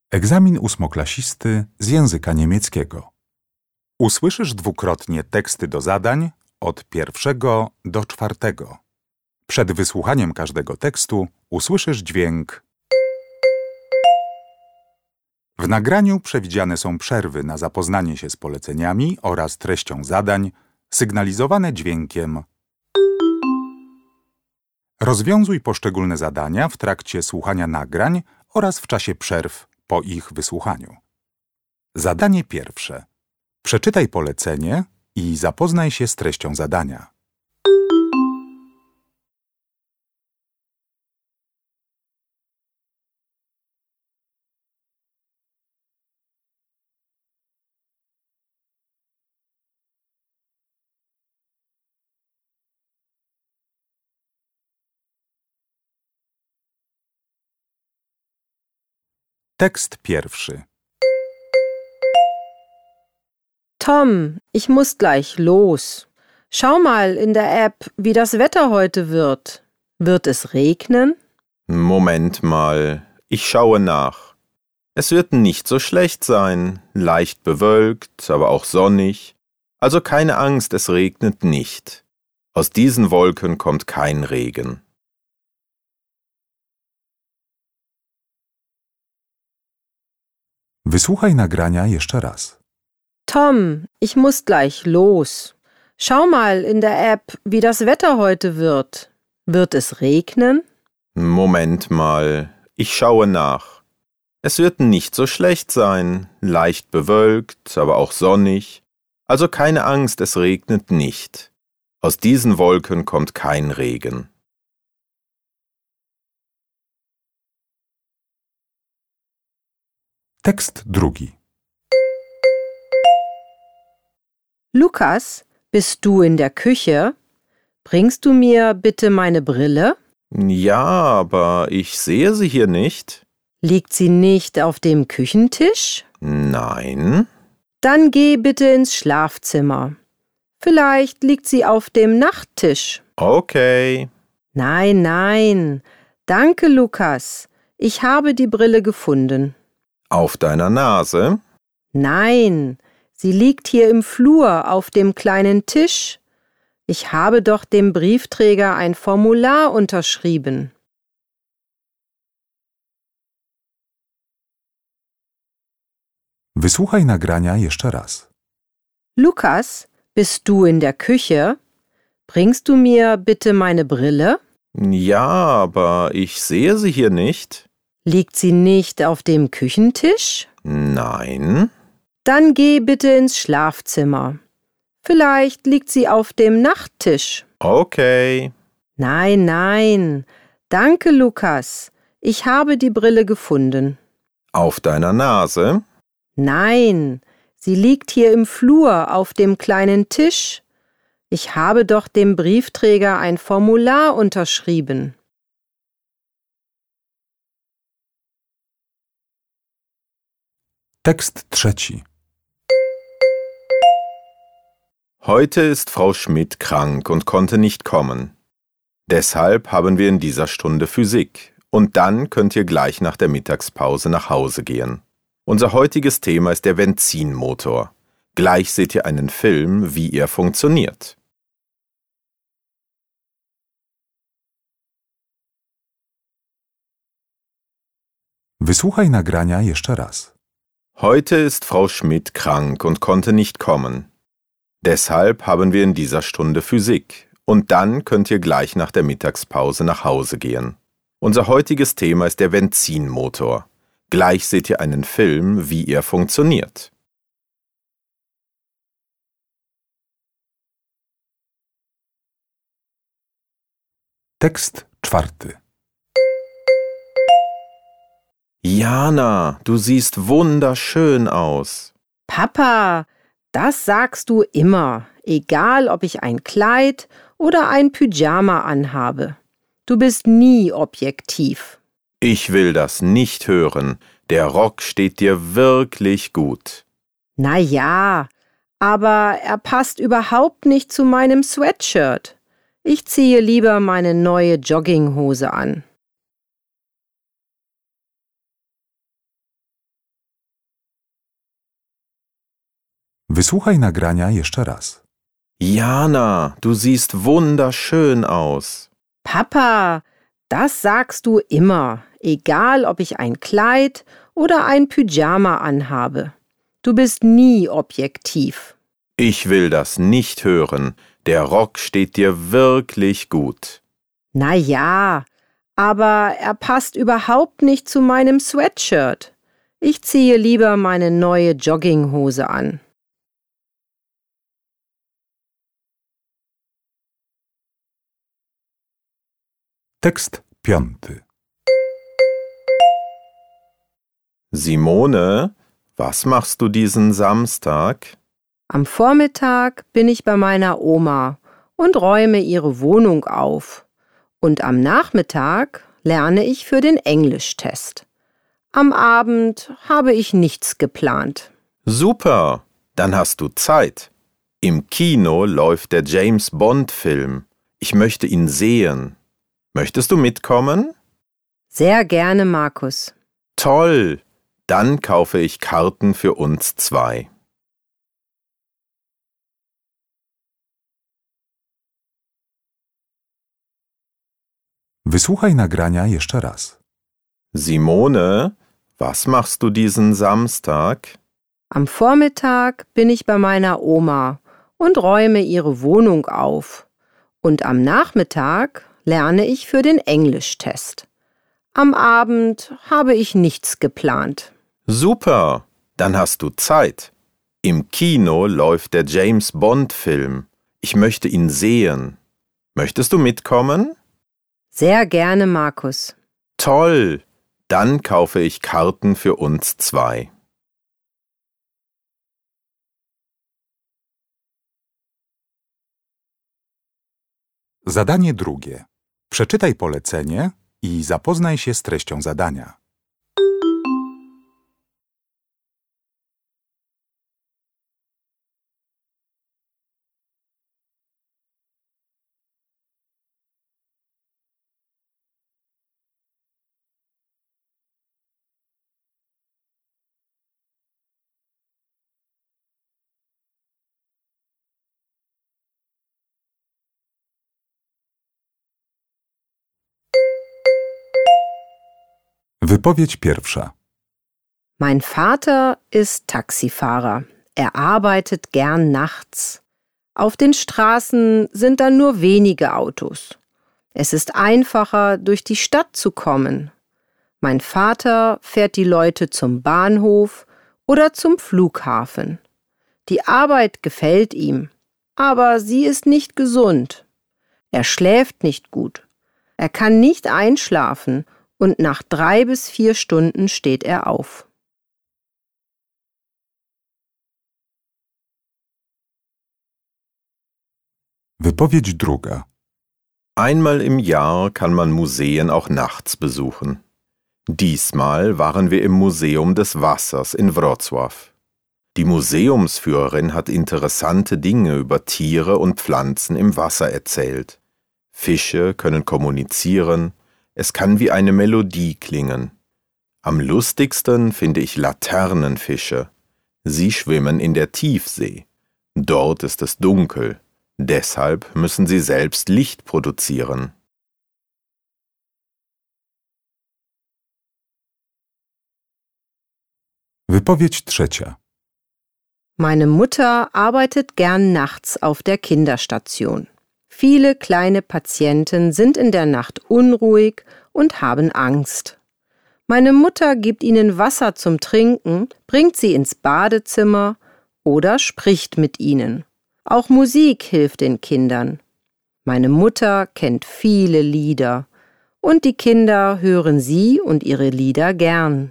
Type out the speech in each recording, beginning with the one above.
Egzamin ósmoklasisty z języka niemieckiego. Usłyszysz dwukrotnie teksty do zadań od 1 do 4. Przed wysłuchaniem każdego tekstu usłyszysz dźwięk. W nagraniu przewidziane są przerwy na zapoznanie się z poleceniami oraz treścią zadań, sygnalizowane dźwiękiem. Rozwiązuj poszczególne zadania w trakcie słuchania nagrań oraz w czasie przerw po ich wysłuchaniu. Zadanie pierwsze. Przeczytaj polecenie i zapoznaj się z treścią zadania. Tekst pierwszy. Tom, ich muss gleich los. Schau mal in der App, wie das Wetter heute wird. Wird es regnen? Moment mal, ich schaue nach. Es wird nicht so schlecht sein, leicht bewölkt, aber auch sonnig. Also keine Angst, es regnet nicht. Aus diesen Wolken kommt kein Regen. Wysłuchaj nagrania jeszcze raz. Tom, ich muss gleich los. Schau mal in der App, wie das Wetter heute wird. Wird es regnen? Moment mal, ich schaue nach. Es wird nicht so schlecht sein, leicht bewölkt, aber auch sonnig. Also keine Angst, es regnet nicht. Aus diesen Wolken kommt kein Regen. Tekst drugi. Lukas, bist du in der Küche? Bringst du mir bitte meine Brille? Ja, aber ich sehe sie hier nicht. Liegt sie nicht auf dem Küchentisch? Nein. Dann geh bitte ins Schlafzimmer. Vielleicht liegt sie auf dem Nachttisch. Okay. Nein, nein. Danke, Lukas. Ich habe die Brille gefunden. Auf deiner Nase? Nein, sie liegt hier im Flur auf dem kleinen Tisch. Ich habe doch dem Briefträger ein Formular unterschrieben. Wysłuchaj nagrania jeszcze raz. Lukas, bist du in der Küche? Bringst du mir bitte meine Brille? Ja, aber ich sehe sie hier nicht. Liegt sie nicht auf dem Küchentisch? Nein. Dann geh bitte ins Schlafzimmer. Vielleicht liegt sie auf dem Nachttisch. Okay. Nein, nein. Danke, Lukas. Ich habe die Brille gefunden. Auf deiner Nase? Nein, sie liegt hier im Flur auf dem kleinen Tisch. Ich habe doch dem Briefträger ein Formular unterschrieben. Tekst trzeci. Heute ist Frau Schmidt krank und konnte nicht kommen. Deshalb haben wir in dieser Stunde Physik. Und dann könnt ihr gleich nach der Mittagspause nach Hause gehen. Unser heutiges Thema ist der Benzinmotor. Gleich seht ihr einen Film, wie er funktioniert. Wysłuchaj nagrania jeszcze raz. Heute ist Frau Schmidt krank und konnte nicht kommen. Deshalb haben wir in dieser Stunde Physik. Und dann könnt ihr gleich nach der Mittagspause nach Hause gehen. Unser heutiges Thema ist der Benzinmotor. Gleich seht ihr einen Film, wie er funktioniert. Tekst czwarty. Jana, du siehst wunderschön aus. Papa, das sagst du immer, egal ob ich ein Kleid oder ein Pyjama anhabe. Du bist nie objektiv. Ich will das nicht hören. Der Rock steht dir wirklich gut. Na ja, aber er passt überhaupt nicht zu meinem Sweatshirt. Ich ziehe lieber meine neue Jogginghose an. Wysłuchaj nagrania jeszcze raz. Jana, du siehst wunderschön aus. Papa, das sagst du immer, egal ob ich ein Kleid oder ein Pyjama anhabe. Du bist nie objektiv. Ich will das nicht hören. Der Rock steht dir wirklich gut. Na ja, aber er passt überhaupt nicht zu meinem Sweatshirt. Ich ziehe lieber meine neue Jogginghose an. Tekst 5. Simone, was machst du diesen Samstag? Am Vormittag bin ich bei meiner Oma und räume ihre Wohnung auf. Und am Nachmittag lerne ich für den Englischtest. Am Abend habe ich nichts geplant. Super, dann hast du Zeit. Im Kino läuft der James-Bond-Film. Ich möchte ihn sehen. Möchtest du mitkommen? Sehr gerne, Markus. Toll, dann kaufe ich Karten für uns 2. Wysłuchaj nagrania jeszcze raz. Simone, was machst du diesen Samstag? Am Vormittag bin ich bei meiner Oma und räume ihre Wohnung auf. Und am Nachmittag lerne ich für den Englischtest. Am Abend habe ich nichts geplant. Super, dann hast du Zeit. Im Kino läuft der James-Bond-Film. Ich möchte ihn sehen. Möchtest du mitkommen? Sehr gerne, Markus. Toll, dann kaufe ich Karten für uns 2. Zadanie drugie. Przeczytaj polecenie i zapoznaj się z treścią zadania. Wypowiedź pierwsza. Mein Vater ist Taxifahrer. Er arbeitet gern nachts. Auf den Straßen sind dann nur wenige Autos. Es ist einfacher, durch die Stadt zu kommen. Mein Vater fährt die Leute zum Bahnhof oder zum Flughafen. Die Arbeit gefällt ihm, aber sie ist nicht gesund. Er schläft nicht gut. Er kann nicht einschlafen und nach 3 bis 4 Stunden steht er auf. Wypowiedź druga. Einmal im Jahr kann man Museen auch nachts besuchen. Diesmal waren wir im Museum des Wassers in Wrocław. Die Museumsführerin hat interessante Dinge über Tiere und Pflanzen im Wasser erzählt. Fische können kommunizieren, es kann wie eine Melodie klingen. Am lustigsten finde ich Laternenfische. Sie schwimmen in der Tiefsee. Dort ist es dunkel. Deshalb müssen sie selbst Licht produzieren. Wypowiedź trzecia. Meine Mutter arbeitet gern nachts auf der Kinderstation. Viele kleine Patienten sind in der Nacht unruhig und haben Angst. Meine Mutter gibt ihnen Wasser zum Trinken, bringt sie ins Badezimmer oder spricht mit ihnen. Auch Musik hilft den Kindern. Meine Mutter kennt viele Lieder und die Kinder hören sie und ihre Lieder gern.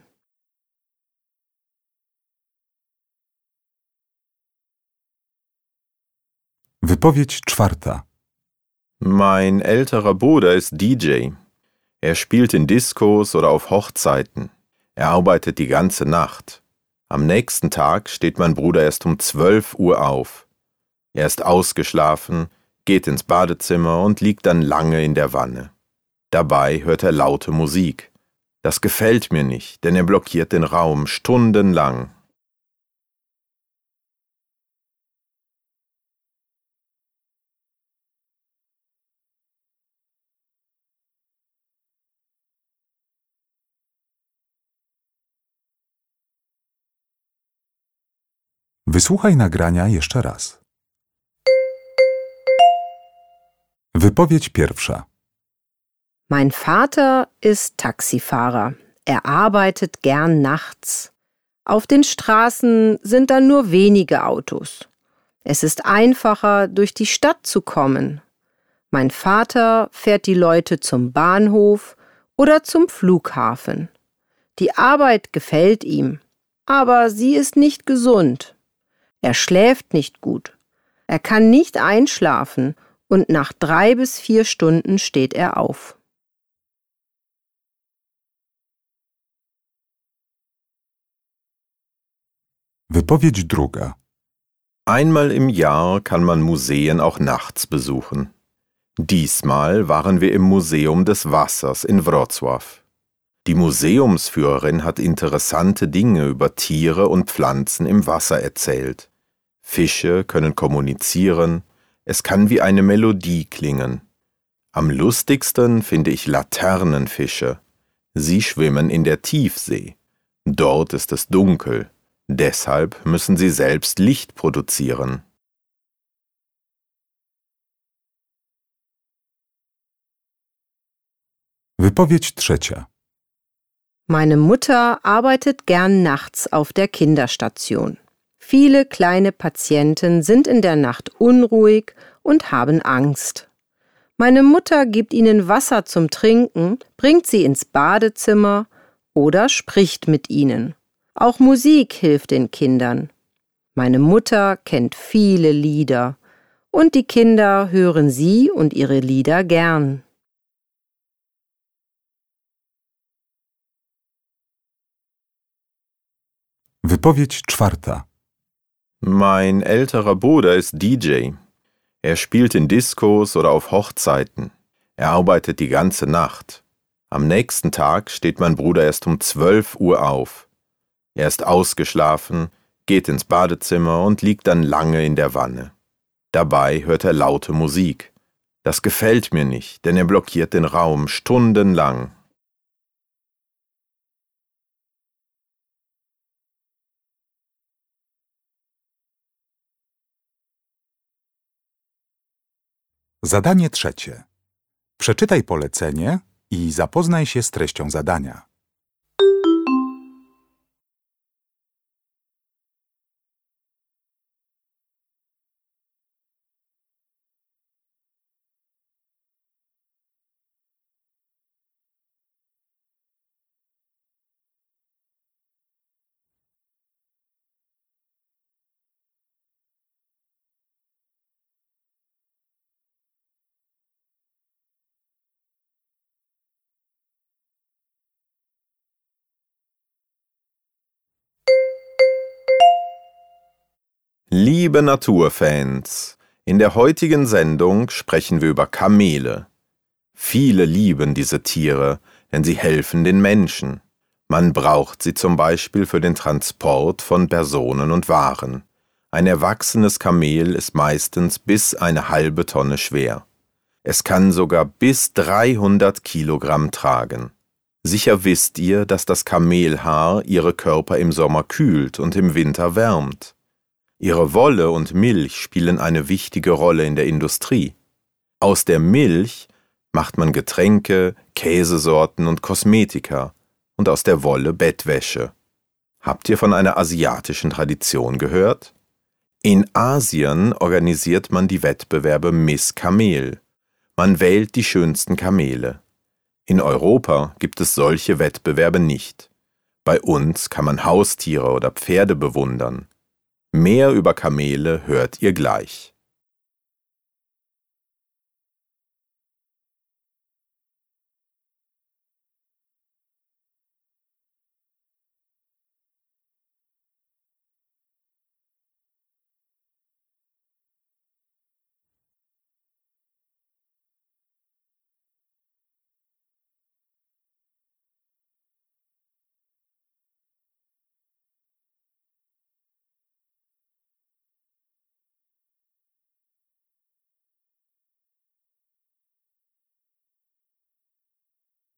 Wypowiedź czwarta. Mein älterer Bruder ist DJ. Er spielt in Diskos oder auf Hochzeiten. Er arbeitet die ganze Nacht. Am nächsten Tag steht mein Bruder erst um 12 Uhr auf. Er ist ausgeschlafen, geht ins Badezimmer und liegt dann lange in der Wanne. Dabei hört er laute Musik. Das gefällt mir nicht, denn er blockiert den Raum stundenlang. Wysłuchaj nagrania jeszcze raz. Wypowiedź pierwsza. Mein Vater ist Taxifahrer. Er arbeitet gern nachts. Auf den Straßen sind dann nur wenige Autos. Es ist einfacher, durch die Stadt zu kommen. Mein Vater fährt die Leute zum Bahnhof oder zum Flughafen. Die Arbeit gefällt ihm, aber sie ist nicht gesund. Er schläft nicht gut. Er kann nicht einschlafen und nach 3 bis 4 Stunden steht er auf. Wypowiedź druga. Einmal im Jahr kann man Museen auch nachts besuchen. Diesmal waren wir im Museum des Wassers in Wrocław. Die Museumsführerin hat interessante Dinge über Tiere und Pflanzen im Wasser erzählt. Fische können kommunizieren, es kann wie eine Melodie klingen. Am lustigsten finde ich Laternenfische. Sie schwimmen in der Tiefsee. Dort ist es dunkel. Deshalb müssen sie selbst Licht produzieren. Wypowiedź trzecia. Meine Mutter arbeitet gern nachts auf der Kinderstation. Viele kleine Patienten sind in der Nacht unruhig und haben Angst. Meine Mutter gibt ihnen Wasser zum Trinken, bringt sie ins Badezimmer oder spricht mit ihnen. Auch Musik hilft den Kindern. Meine Mutter kennt viele Lieder und die Kinder hören sie und ihre Lieder gern. Wypowiedź czwarta. Mein älterer Bruder ist DJ. Er spielt in Diskos oder auf Hochzeiten. Er arbeitet die ganze Nacht. Am nächsten Tag steht mein Bruder erst um 12 Uhr auf. Er ist ausgeschlafen, geht ins Badezimmer und liegt dann lange in der Wanne. Dabei hört er laute Musik. Das gefällt mir nicht, denn er blockiert den Raum stundenlang. Zadanie trzecie. Przeczytaj polecenie i zapoznaj się z treścią zadania. Liebe Naturfans, in der heutigen Sendung sprechen wir über Kamele. Viele lieben diese Tiere, denn sie helfen den Menschen. Man braucht sie zum Beispiel für den Transport von Personen und Waren. Ein erwachsenes Kamel ist meistens bis eine halbe Tonne schwer. Es kann sogar bis 300 Kilogramm tragen. Sicher wisst ihr, dass das Kamelhaar ihre Körper im Sommer kühlt und im Winter wärmt. Ihre Wolle und Milch spielen eine wichtige Rolle in der Industrie. Aus der Milch macht man Getränke, Käsesorten und Kosmetika und aus der Wolle Bettwäsche. Habt ihr von einer asiatischen Tradition gehört? In Asien organisiert man die Wettbewerbe Miss Kamel. Man wählt die schönsten Kamele. In Europa gibt es solche Wettbewerbe nicht. Bei uns kann man Haustiere oder Pferde bewundern. Mehr über Kamele hört ihr gleich.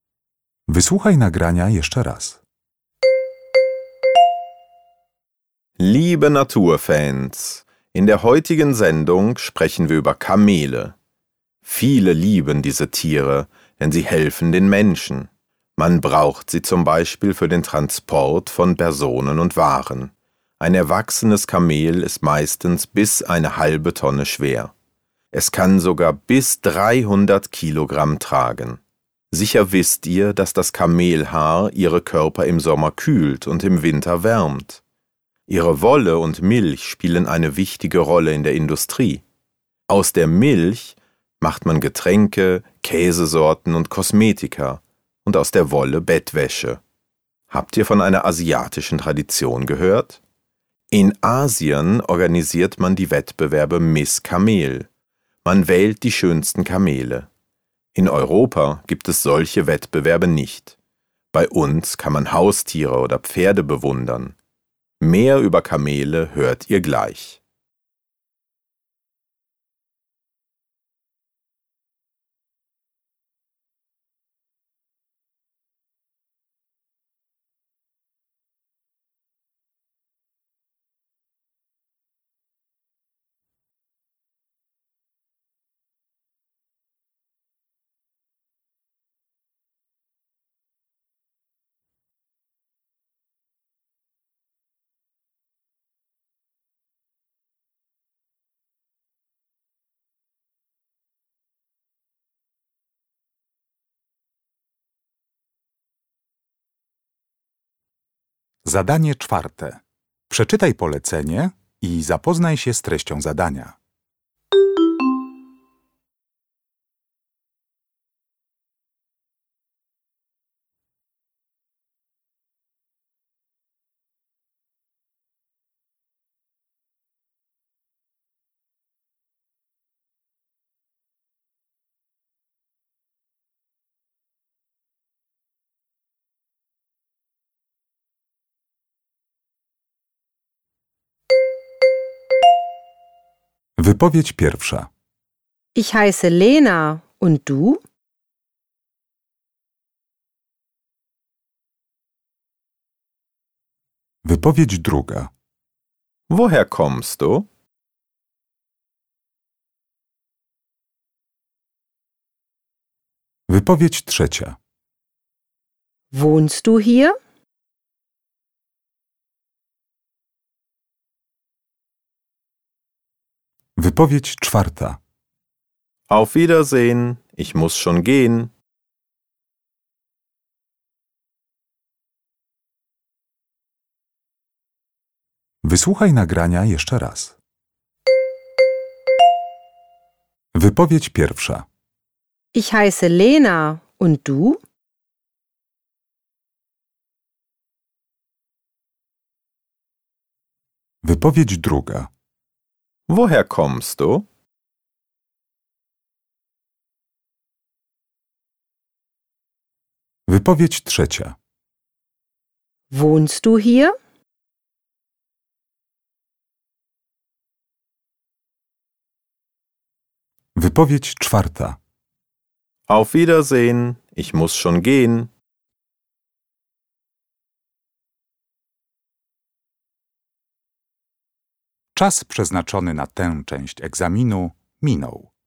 Wysłuchaj nagrania jeszcze raz. Liebe Naturfans, in der heutigen Sendung sprechen wir über Kamele. Viele lieben diese Tiere, denn sie helfen den Menschen. Man braucht sie zum Beispiel für den Transport von Personen und Waren. Ein erwachsenes Kamel ist meistens bis eine halbe Tonne schwer. Es kann sogar bis 300 Kilogramm tragen. Sicher wisst ihr, dass das Kamelhaar ihre Körper im Sommer kühlt und im Winter wärmt. Ihre Wolle und Milch spielen eine wichtige Rolle in der Industrie. Aus der Milch macht man Getränke, Käsesorten und Kosmetika und aus der Wolle Bettwäsche. Habt ihr von einer asiatischen Tradition gehört? In Asien organisiert man die Wettbewerbe Miss Kamel. Man wählt die schönsten Kamele. In Europa gibt es solche Wettbewerbe nicht. Bei uns kann man Haustiere oder Pferde bewundern. Mehr über Kamele hört ihr gleich. Zadanie czwarte. Przeczytaj polecenie i zapoznaj się z treścią zadania. Wypowiedź pierwsza. Ich heiße Lena. Und du? Wypowiedź druga. Woher kommst du? Wypowiedź trzecia. Wohnst du hier? Wypowiedź czwarta. Auf Wiedersehen, ich muss schon gehen. Wysłuchaj nagrania jeszcze raz. Wypowiedź pierwsza. Ich heiße Lena. Und du? Wypowiedź druga. Woher kommst du? Wypowiedź trzecia. Wohnst du hier? Wypowiedź czwarta. Auf Wiedersehen, ich muss schon gehen. Czas przeznaczony na tę część egzaminu minął.